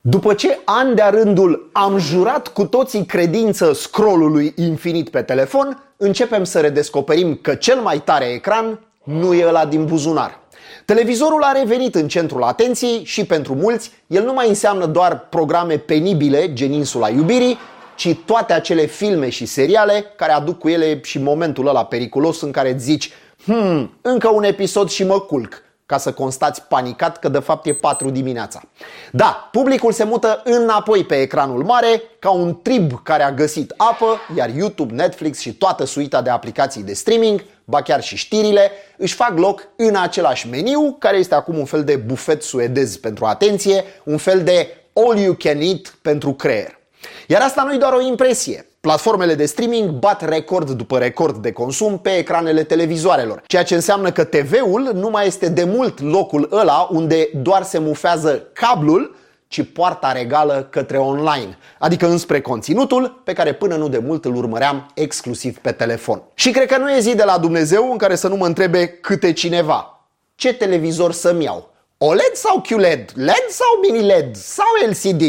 După ce ani de-a rândul am jurat cu toții credință scrollului infinit pe telefon, începem să redescoperim că cel mai tare ecran nu e ăla din buzunar. Televizorul a revenit în centrul atenției și pentru mulți el nu mai înseamnă doar programe penibile, gen Insula Iubirii, ci toate acele filme și seriale care aduc cu ele și momentul ăla periculos în care îți zici încă un episod și mă culc, ca să constați panicat că de fapt e 4 dimineața. Da, publicul se mută înapoi pe ecranul mare ca un trib care a găsit apă, iar YouTube, Netflix și toată suita de aplicații de streaming, ba chiar și știrile, își fac loc în același meniu, care este acum un fel de bufet suedez pentru atenție, un fel de all you can eat pentru creier. Iar asta nu-i doar o impresie. Platformele de streaming bat record după record de consum pe ecranele televizoarelor, ceea ce înseamnă că TV-ul nu mai este de mult locul ăla unde doar se mufează cablul, ci poarta regală către online, adică înspre conținutul pe care până nu de mult îl urmăream exclusiv pe telefon. Și cred că nu e zi de la Dumnezeu în care să nu mă întrebe câte cineva: ce televizor să-mi iau? OLED sau QLED? LED sau mini-LED? Sau LCD?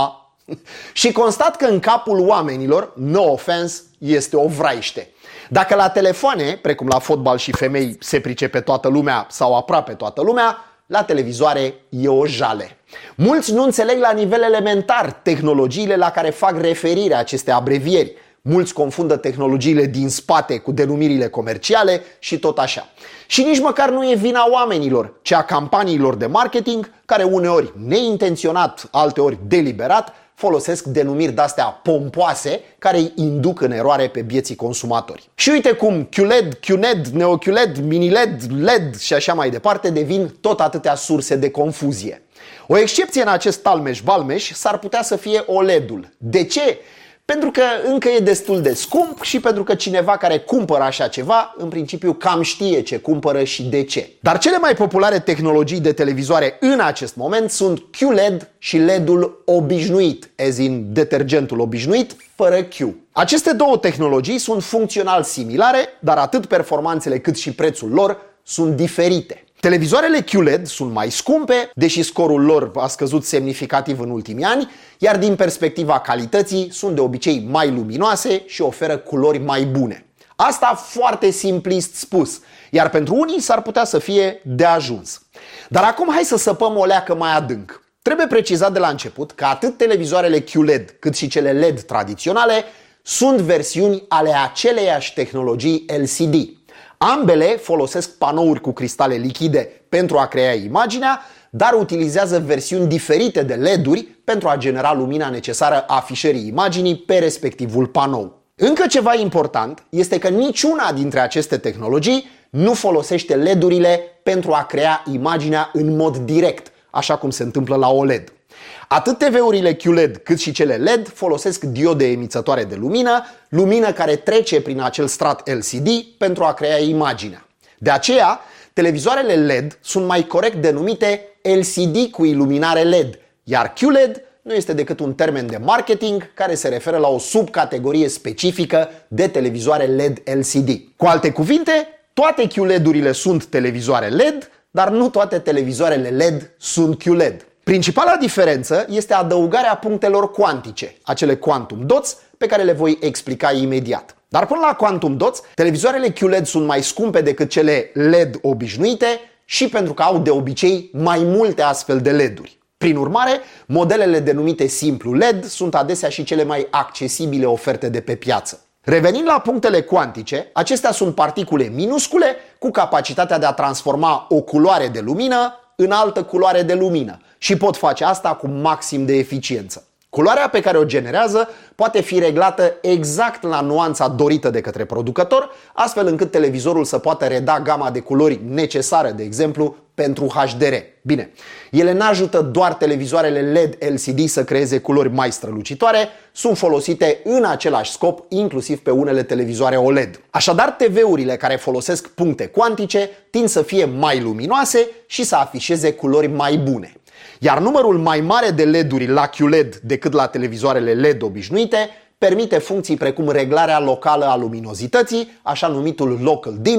Și constat că în capul oamenilor, no offense, este o vraiște. Dacă la telefoane, precum la fotbal și femei, se pricepe toată lumea sau aproape toată lumea, la televizoare e o jale. Mulți nu înțeleg la nivel elementar tehnologiile la care fac referire aceste abrevieri. Mulți confundă tehnologiile din spate cu denumirile comerciale și tot așa. Și nici măcar nu e vina oamenilor, ci a campaniilor de marketing care uneori neintenționat, alteori deliberat, folosesc denumiri de-astea pompoase care îi induc în eroare pe bieții consumatori. Și uite cum QLED, QNED, NeoQLED, mini-LED, LED și așa mai departe devin tot atâtea surse de confuzie. O excepție în acest talmeș-balmeș s-ar putea să fie OLED-ul. De ce? Pentru că încă e destul de scump și pentru că cineva care cumpără așa ceva, în principiu cam știe ce cumpără și de ce. Dar cele mai populare tehnologii de televizoare în acest moment sunt QLED și LED-ul obișnuit, as in detergentul obișnuit, fără Q. Aceste două tehnologii sunt funcțional similare, dar atât performanțele cât și prețul lor sunt diferite. Televizoarele QLED sunt mai scumpe, deși scorul lor a scăzut semnificativ în ultimii ani, iar din perspectiva calității sunt de obicei mai luminoase și oferă culori mai bune. Asta foarte simplist spus, iar pentru unii s-ar putea să fie de ajuns. Dar acum hai să săpăm o leacă mai adânc. Trebuie precizat de la început că atât televizoarele QLED cât și cele LED tradiționale sunt versiuni ale aceleiași tehnologii LCD. Ambele folosesc panouri cu cristale lichide pentru a crea imaginea, dar utilizează versiuni diferite de LED-uri pentru a genera lumina necesară afișării imaginii pe respectivul panou. Încă ceva important este că niciuna dintre aceste tehnologii nu folosește LED-urile pentru a crea imaginea în mod direct, așa cum se întâmplă la OLED. Atât TV-urile QLED cât și cele LED folosesc diode emițătoare de lumină care trece prin acel strat LCD pentru a crea imaginea. De aceea, televizoarele LED sunt mai corect denumite LCD cu iluminare LED, iar QLED nu este decât un termen de marketing care se referă la o subcategorie specifică de televizoare LED LCD. Cu alte cuvinte, toate QLED-urile sunt televizoare LED, dar nu toate televizoarele LED sunt QLED. Principala diferență este adăugarea punctelor cuantice, acele quantum dots, pe care le voi explica imediat. Dar până la quantum dots, televizoarele QLED sunt mai scumpe decât cele LED obișnuite și pentru că au de obicei mai multe astfel de LED-uri. Prin urmare, modelele denumite simplu LED sunt adesea și cele mai accesibile oferte de pe piață. Revenind la punctele cuantice, acestea sunt particule minuscule cu capacitatea de a transforma o culoare de lumină în altă culoare de lumină și pot face asta cu maxim de eficiență. Culoarea pe care o generează poate fi reglată exact la nuanța dorită de către producător, astfel încât televizorul să poată reda gama de culori necesară, de exemplu, pentru HDR. Bine, ele n-ajută doar televizoarele LED LCD să creeze culori mai strălucitoare, sunt folosite în același scop, inclusiv pe unele televizoare OLED. Așadar, TV-urile care folosesc puncte cuantice tind să fie mai luminoase și să afișeze culori mai bune. Iar numărul mai mare de LED-uri la QLED decât la televizoarele LED obișnuite permite funcții precum reglarea locală a luminozității, așa numitul local dimming,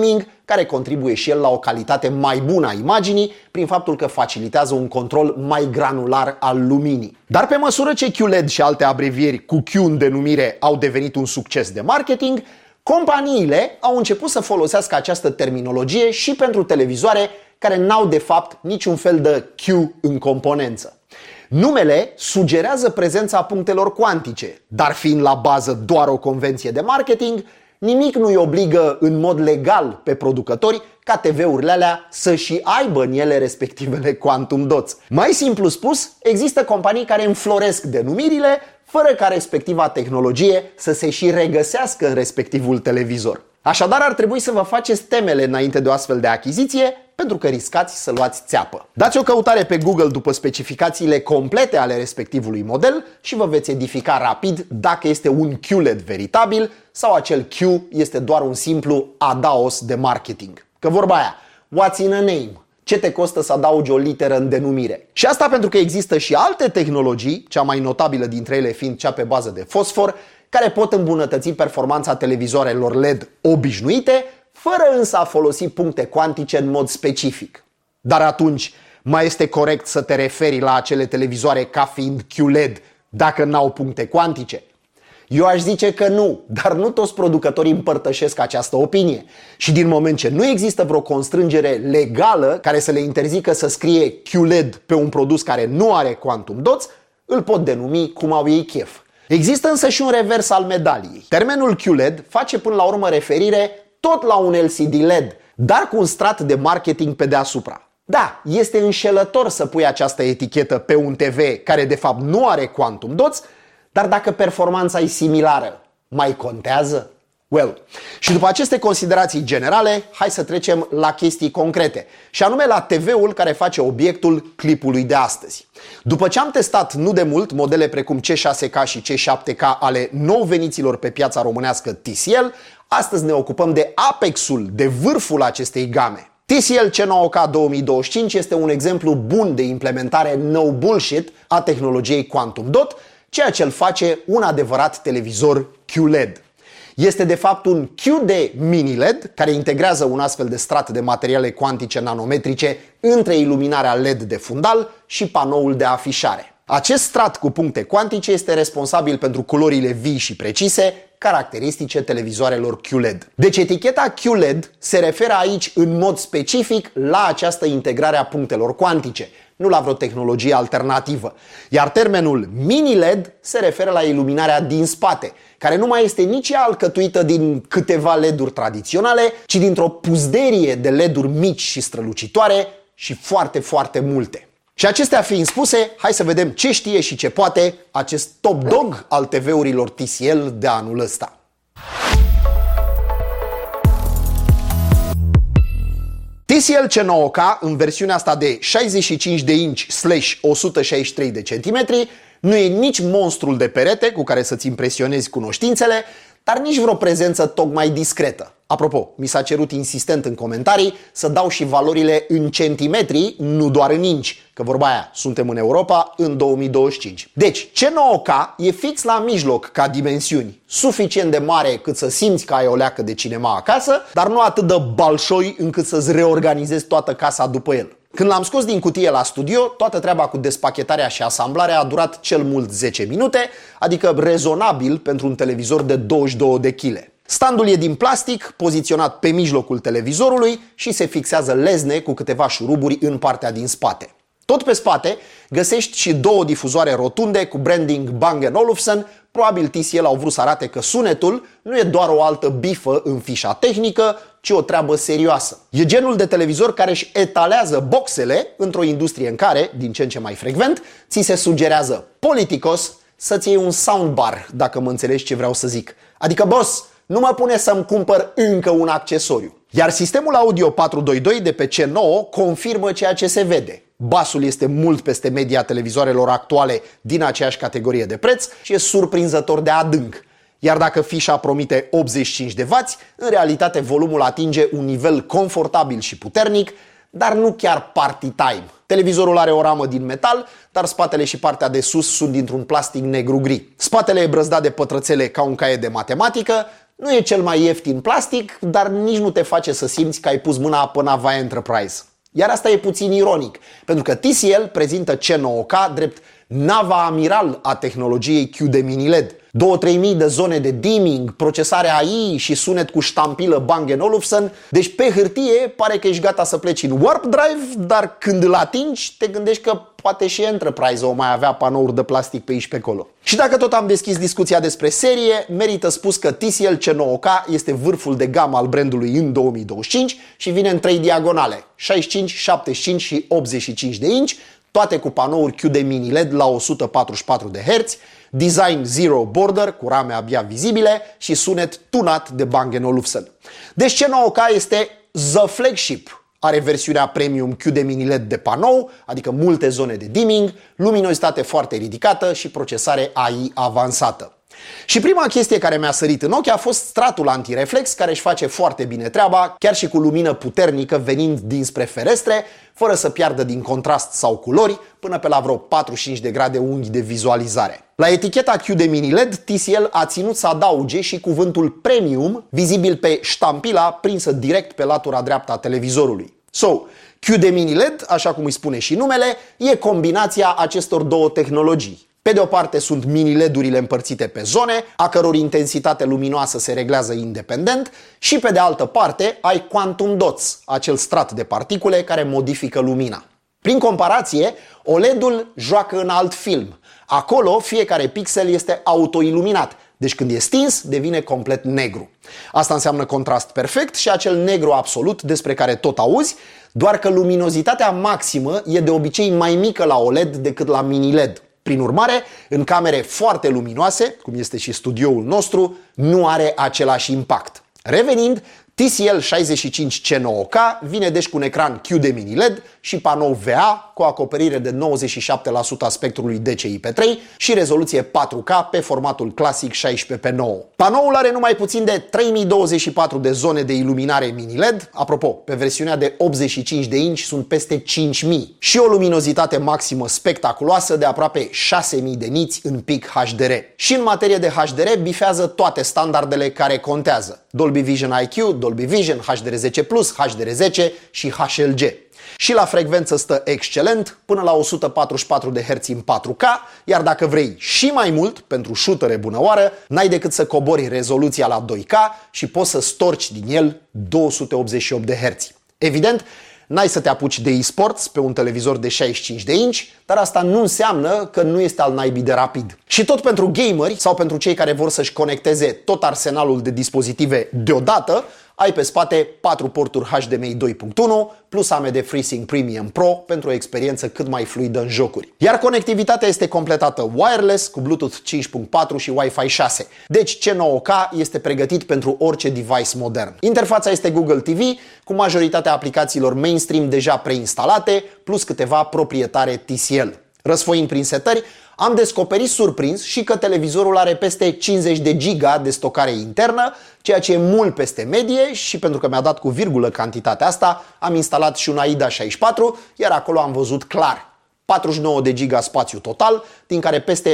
care contribuie și el la o calitate mai bună a imaginii prin faptul că facilitează un control mai granular al luminii. Dar pe măsură ce QLED și alte abrevieri cu Q în denumire au devenit un succes de marketing, companiile au început să folosească această terminologie și pentru televizoare care n-au de fapt niciun fel de Q în componență. Numele sugerează prezența punctelor cuantice, dar fiind la bază doar o convenție de marketing, nimic nu îi obligă în mod legal pe producători ca TV-urile alea să și aibă în ele respectivele quantum dots. Mai simplu spus, există companii care înfloresc denumirile fără ca respectiva tehnologie să se și regăsească în respectivul televizor. Așadar, ar trebui să vă faceți temele înainte de o astfel de achiziție, pentru că riscați să luați țeapă. Dați o căutare pe Google după specificațiile complete ale respectivului model și vă veți edifica rapid dacă este un QLED veritabil sau acel Q este doar un simplu adaos de marketing. Că vorba aia, what's in a name? Ce te costă să adaugi o literă în denumire? Și asta pentru că există și alte tehnologii, cea mai notabilă dintre ele fiind cea pe bază de fosfor, care pot îmbunătăți performanța televizoarelor LED obișnuite, fără însă a folosi puncte cuantice în mod specific. Dar atunci, mai este corect să te referi la acele televizoare ca fiind QLED dacă n-au puncte cuantice? Eu aș zice că nu, dar nu toți producătorii împărtășesc această opinie. Și din moment ce nu există vreo constrângere legală care să le interzică să scrie QLED pe un produs care nu are quantum dots, îl pot denumi cum au ei chef. Există însă și un revers al medaliei. Termenul QLED face până la urmă referire tot la un LCD LED, dar cu un strat de marketing pe deasupra. Da, este înșelător să pui această etichetă pe un TV care de fapt nu are quantum dots, dar dacă performanța e similară, mai contează? Well, și după aceste considerații generale, hai să trecem la chestii concrete, și anume la TV-ul care face obiectul clipului de astăzi. După ce am testat nu de mult modele precum C6K și C7K ale nou veniților pe piața românească TCL, astăzi ne ocupăm de apexul, de vârful acestei game. TCL C9K 2025 este un exemplu bun de implementare no bullshit a tehnologiei Quantum Dot, ceea ce îl face un adevărat televizor QLED. Este de fapt un QD mini LED care integrează un astfel de strat de materiale cuantice nanometrice între iluminarea LED de fundal și panoul de afișare. Acest strat cu puncte cuantice este responsabil pentru culorile vii și precise, caracteristice televizoarelor QLED. Deci eticheta QLED se referă aici în mod specific la această integrare a punctelor cuantice, nu la vreo tehnologie alternativă. Iar termenul mini-LED se referă la iluminarea din spate, care nu mai este nici ea alcătuită din câteva LED-uri tradiționale, ci dintr-o puzderie de LED-uri mici și strălucitoare și foarte, foarte multe. Și acestea fiind spuse, hai să vedem ce știe și ce poate acest top dog al TV-urilor TCL de anul ăsta. TCL C9K în versiunea asta de 65 de inch / 163 de centimetri nu e nici monstrul de perete cu care să-ți impresionezi cunoștințele, dar nici vreo prezență tocmai discretă. Apropo, mi s-a cerut insistent în comentarii să dau și valorile în centimetri, nu doar în inci, că vorba aia, suntem în Europa în 2025. Deci, C9K e fix la mijloc ca dimensiuni, suficient de mare cât să simți că ai o leacă de cinema acasă, dar nu atât de balșoi încât să-ți reorganizezi toată casa după el. Când l-am scos din cutie la studio, toată treaba cu despachetarea și asamblarea a durat cel mult 10 minute, adică rezonabil pentru un televizor de 22 de kg. Standul e din plastic, poziționat pe mijlocul televizorului și se fixează lezne cu câteva șuruburi în partea din spate. Tot pe spate găsești și două difuzoare rotunde cu branding Bang & Olufsen. Probabil TCL au vrut să arate că sunetul nu e doar o altă bifă în fișa tehnică, ci o treabă serioasă. E genul de televizor care își etalează boxele într-o industrie în care, din ce în ce mai frecvent, ți se sugerează politicos să-ți iei un soundbar, dacă mă înțelegi ce vreau să zic. Adică, boss, nu mă pune să-mi cumpăr încă un accesoriu. Iar sistemul audio 422 de pe C9 confirmă ceea ce se vede. Basul este mult peste media televizoarelor actuale din aceeași categorie de preț și e surprinzător de adânc. Iar dacă fișa promite 85 de W, în realitate volumul atinge un nivel confortabil și puternic, dar nu chiar party time. Televizorul are o ramă din metal, dar spatele și partea de sus sunt dintr-un plastic negru-gri. Spatele e brăzdat de pătrățele ca un caiet de matematică, Nu e cel mai ieftin plastic, dar nici nu te face să simți că ai pus mâna pe nava Enterprise. Iar asta e puțin ironic, pentru că TCL prezintă C9K drept nava amiral a tehnologiei QD Mini LED. 2-3 mii de zone de dimming, procesare AI și sunet cu ștampilă Bang & Olufsen. Deci pe hârtie pare că ești gata să pleci în Warp Drive, dar când îl atingi te gândești că poate și Enterprise o mai avea panouri de plastic pe aici pe acolo. Și dacă tot am deschis discuția despre serie, merită spus că TCL C9K este vârful de gamă al brandului în 2025 și vine în 3 diagonale, 65, 75 și 85 de inch, toate cu panouri QD Mini LED la 144 de Hz, design zero border cu rame abia vizibile și sunet tunat de Bang & Olufsen. Deci C9K este the flagship. Are versiunea premium QD Mini LED de panou, adică multe zone de dimming, luminozitate foarte ridicată și procesare AI avansată. Și prima chestie care mi-a sărit în ochi a fost stratul antireflex, care își face foarte bine treaba, chiar și cu lumină puternică venind dinspre ferestre, fără să piardă din contrast sau culori, până pe la vreo 45 de grade unghi de vizualizare. La eticheta QD Mini LED, TCL a ținut să adauge și cuvântul premium, vizibil pe ștampila prinsă direct pe latura dreaptă a televizorului. QD Mini LED, așa cum îi spune și numele, e combinația acestor două tehnologii. Pe de o parte sunt mini LED-urile împărțite pe zone, a căror intensitate luminoasă se reglează independent, și pe de altă parte ai quantum dots, acel strat de particule care modifică lumina. Prin comparație, OLED-ul joacă în alt film. Acolo fiecare pixel este autoiluminat, deci când e stins devine complet negru. Asta înseamnă contrast perfect și acel negru absolut despre care tot auzi, doar că luminozitatea maximă e de obicei mai mică la OLED decât la mini LED. Prin urmare, în camere foarte luminoase, cum este și studioul nostru, nu are același impact. Revenind, TCL 65C9K vine deci cu un ecran QD Mini LED și panou VA cu acoperire de 97% a spectrului DCI-P3 și rezoluție 4K pe formatul clasic 16:9. Panoul are numai puțin de 3024 de zone de iluminare mini LED, apropo, pe versiunea de 85 de inch sunt peste 5000 și o luminozitate maximă spectaculoasă de aproape 6000 de niți în pic HDR. Și în materie de HDR bifează toate standardele care contează: Dolby Vision IQ, Dolby Vision, HDR10+, HDR10 și HLG. Și la frecvență stă excelent, până la 144 de Hz în 4K, iar dacă vrei și mai mult, pentru shootere bunăoară, n-ai decât să cobori rezoluția la 2K și poți să storci din el 288 de Hz. Evident, n-ai să te apuci de e-sports pe un televizor de 65 de inch, dar asta nu înseamnă că nu este al naibii de rapid. Și tot pentru gameri sau pentru cei care vor să-și conecteze tot arsenalul de dispozitive deodată, ai pe spate 4 porturi HDMI 2.1 plus AMD FreeSync Premium Pro pentru o experiență cât mai fluidă în jocuri. Iar conectivitatea este completată wireless cu Bluetooth 5.4 și Wi-Fi 6. Deci C9K este pregătit pentru orice device modern. Interfața este Google TV cu majoritatea aplicațiilor mainstream deja preinstalate plus câteva proprietare TCL. Răsfoind prin setări, am descoperit surprins și că televizorul are peste 50 de giga de stocare internă, ceea ce e mult peste medie și pentru că mi-a dat cu virgulă cantitatea asta, am instalat și un AIDA 64, iar acolo am văzut clar. 49 de giga spațiu total, din care peste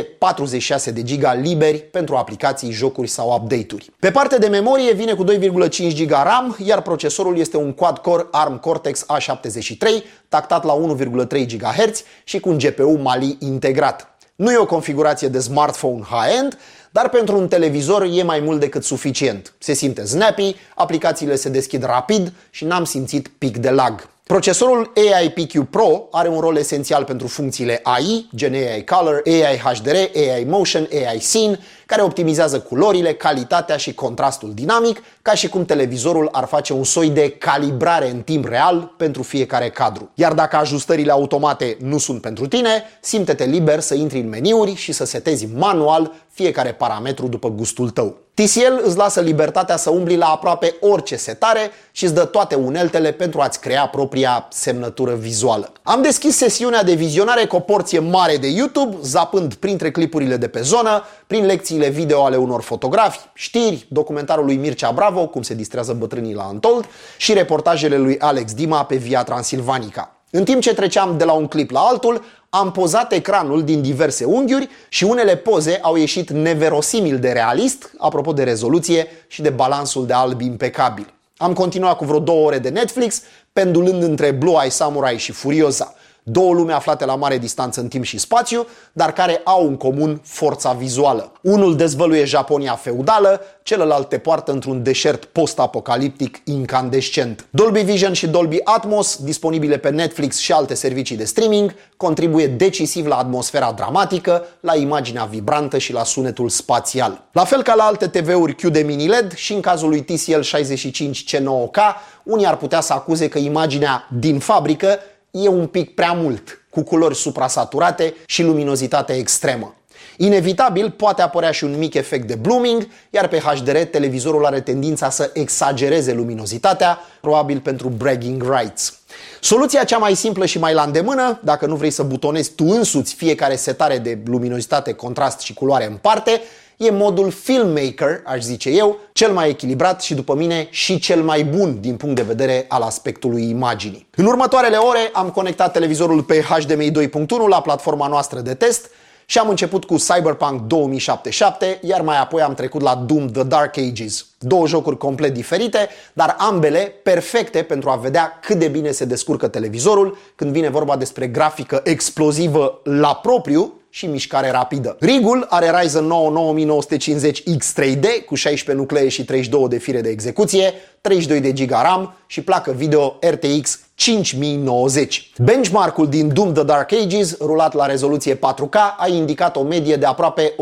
46 de giga liberi pentru aplicații, jocuri sau update-uri. Pe partea de memorie vine cu 2,5 giga RAM, iar procesorul este un quad-core ARM Cortex A73, tactat la 1,3 GHz și cu un GPU Mali integrat. Nu e o configurație de smartphone high-end, dar pentru un televizor e mai mult decât suficient. Se simte snappy, aplicațiile se deschid rapid și n-am simțit pic de lag. Procesorul AI PQ Pro are un rol esențial pentru funcțiile AI, gen AI Color, AI HDR, AI Motion, AI Scene, care optimizează culorile, calitatea și contrastul dinamic, ca și cum televizorul ar face un soi de calibrare în timp real pentru fiecare cadru. Iar dacă ajustările automate nu sunt pentru tine, simte-te liber să intri în meniuri și să setezi manual fiecare parametru după gustul tău. TCL îți lasă libertatea să umbli la aproape orice setare și îți dă toate uneltele pentru a-ți crea propria semnătură vizuală. Am deschis sesiunea de vizionare cu o porție mare de YouTube, zapând printre clipurile de pe zonă, prin lecțiile video ale unor fotografi, știri, documentarul lui Mircea Bravo, cum se distrează bătrânii la Untold, și reportajele lui Alex Dima pe Via Transilvanica. În timp ce treceam de la un clip la altul, Am pozat ecranul din diverse unghiuri și unele poze au ieșit neverosimil de realist, apropo de rezoluție și de balansul de alb impecabil. Am continuat cu vreo 2 ore de Netflix, pendulând între Blue Eye Samurai și Furiosa. 2 lume aflate la mare distanță în timp și spațiu, dar care au în comun forța vizuală. Unul dezvăluie Japonia feudală, celălalt te poartă într-un deșert post-apocaliptic incandescent. Dolby Vision și Dolby Atmos, disponibile pe Netflix și alte servicii de streaming, contribuie decisiv la atmosfera dramatică, la imaginea vibrantă și la sunetul spațial. La fel ca la alte TV-uri Q de mini LED și în cazul lui TCL 65C9K, unii ar putea să acuze că imaginea din fabrică e un pic prea mult, cu culori suprasaturate și luminozitate extremă. Inevitabil poate apărea și un mic efect de blooming, iar pe HDR televizorul are tendința să exagereze luminozitatea, probabil pentru bragging rights. Soluția cea mai simplă și mai la îndemână, dacă nu vrei să butonezi tu însuți fiecare setare de luminozitate, contrast și culoare în parte, e modul Filmmaker, aș zice eu, cel mai echilibrat și, după mine, și cel mai bun din punct de vedere al aspectului imaginii. În următoarele ore am conectat televizorul pe HDMI 2.1 la platforma noastră de test și am început cu Cyberpunk 2077, iar mai apoi am trecut la Doom The Dark Ages. 2 jocuri complet diferite, dar ambele perfecte pentru a vedea cât de bine se descurcă televizorul când vine vorba despre grafică explozivă la propriu și mișcare rapidă. Rigul are Ryzen 9 9950X 3D cu 16 nuclee și 32 de fire de execuție, 32 de GB RAM și placă video RTX 5090. Benchmark-ul din Doom The Dark Ages, rulat la rezoluție 4K, a indicat o medie de aproape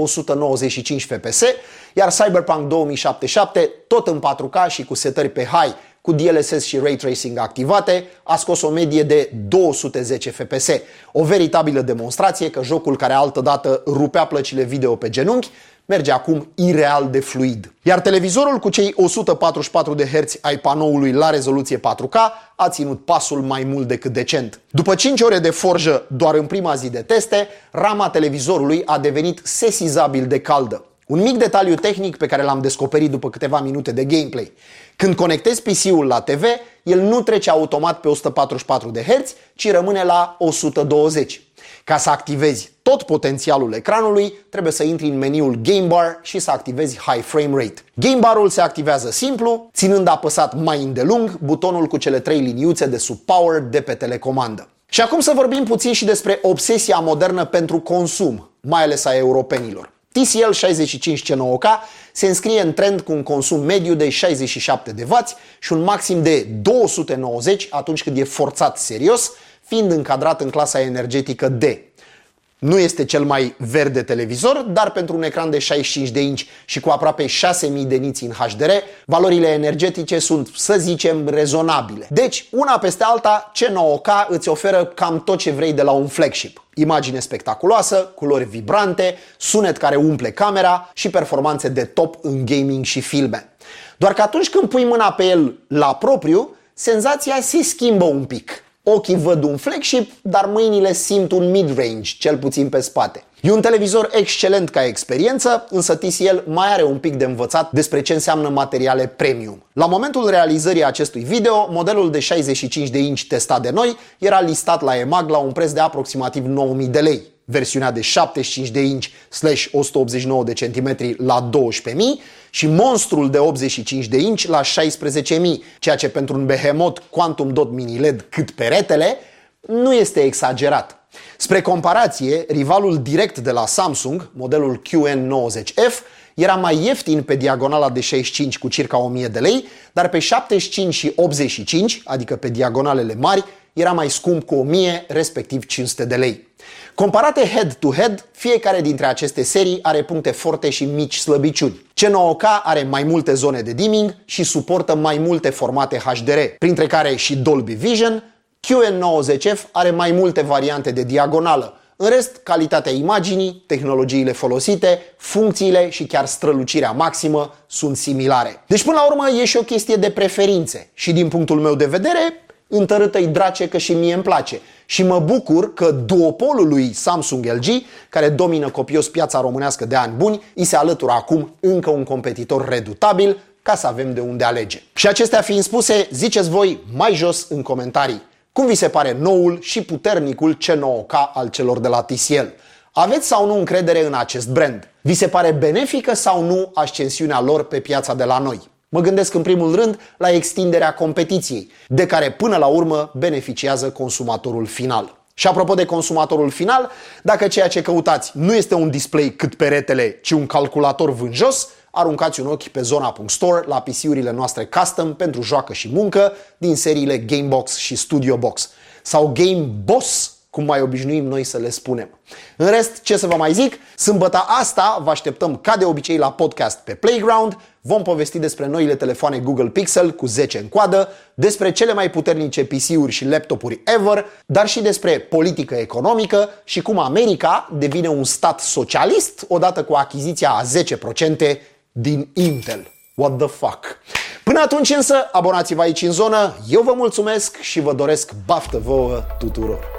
195 FPS, iar Cyberpunk 2077, tot în 4K și cu setări pe high, cu DLSS și Ray Tracing activate, a scos o medie de 210 FPS. O veritabilă demonstrație că jocul care altădată rupea plăcile video pe genunchi merge acum ireal de fluid. Iar televizorul cu cei 144 de Hz ai panoului la rezoluție 4K a ținut pasul mai mult decât decent. După 5 ore de forjă doar în prima zi de teste, rama televizorului a devenit sesizabil de caldă. Un mic detaliu tehnic pe care l-am descoperit după câteva minute de gameplay. Când conectezi PC-ul la TV, el nu trece automat pe 144 de Hz, ci rămâne la 120. Ca să activezi tot potențialul ecranului, trebuie să intri în meniul Game Bar și să activezi High Frame Rate. Game Bar-ul se activează simplu, ținând apăsat mai îndelung butonul cu cele 3 liniuțe de sub Power de pe telecomandă. Și acum să vorbim puțin și despre obsesia modernă pentru consum, mai ales a europenilor. TCL 65C9K se înscrie în trend cu un consum mediu de 67 de W și un maxim de 290 atunci când e forțat serios, fiind încadrat în clasa energetică D. Nu este cel mai verde televizor, dar pentru un ecran de 65 de inci și cu aproape 6000 de niți în HDR, valorile energetice sunt, să zicem, rezonabile. Deci, una peste alta, C9K îți oferă cam tot ce vrei de la un flagship. Imagine spectaculoasă, culori vibrante, sunet care umple camera și performanțe de top în gaming și filme. Doar că atunci când pui mâna pe el la propriu, senzația se schimbă un pic. Ochii văd un flagship, dar mâinile simt un mid-range, cel puțin pe spate. E un televizor excelent ca experiență, însă TCL mai are un pic de învățat despre ce înseamnă materiale premium. La momentul realizării acestui video, modelul de 65 de inci testat de noi era listat la EMAG la un preț de aproximativ 9000 de lei. Versiunea de 75 de inci / 189 de centimetri la 12.000 și monstrul de 85 de inci la 16.000, ceea ce pentru un behemoth Quantum Dot Mini LED cât peretele nu este exagerat. Spre comparație, rivalul direct de la Samsung, modelul QN90F, era mai ieftin pe diagonala de 65 cu circa 1000 de lei, dar pe 75 și 85, adică pe diagonalele mari, era mai scump cu 1000, respectiv 500 de lei. Comparate head-to-head, fiecare dintre aceste serii are puncte forte și mici slăbiciuni. C9K are mai multe zone de dimming și suportă mai multe formate HDR, printre care și Dolby Vision. QN90F are mai multe variante de diagonală. În rest, calitatea imaginii, tehnologiile folosite, funcțiile și chiar strălucirea maximă sunt similare. Deci până la urmă e și o chestie de preferințe și din punctul meu de vedere, întărâtă-i drace că și mie îmi place. Și mă bucur că duopolul lui Samsung-LG, care domină copios piața românească de ani buni, îi se alătură acum încă un competitor redutabil ca să avem de unde alege. Și acestea fiind spuse, ziceți voi mai jos în comentarii. Cum vi se pare noul și puternicul C9K al celor de la TCL? Aveți sau nu încredere în acest brand? Vi se pare benefică sau nu ascensiunea lor pe piața de la noi? Mă gândesc în primul rând la extinderea competiției, de care până la urmă beneficiază consumatorul final. Și apropo de consumatorul final, dacă ceea ce căutați nu este un display cât peretele, ci un calculator vânjos, aruncați un ochi pe Zona.store la PC-urile noastre custom pentru joacă și muncă din seriile Gamebox și Studio Box. Sau Game Boss, cum mai obișnuim noi să le spunem. În rest, ce să vă mai zic, sâmbăta asta vă așteptăm ca de obicei la podcast pe Playground. Vom povesti despre noile telefoane Google Pixel cu 10 în coadă, despre cele mai puternice PC-uri și laptopuri ever, dar și despre politică economică și cum America devine un stat socialist odată cu achiziția a 10% din Intel. What the fuck? Până atunci însă, abonați-vă aici în zonă, eu vă mulțumesc și vă doresc baftă vouă tuturor!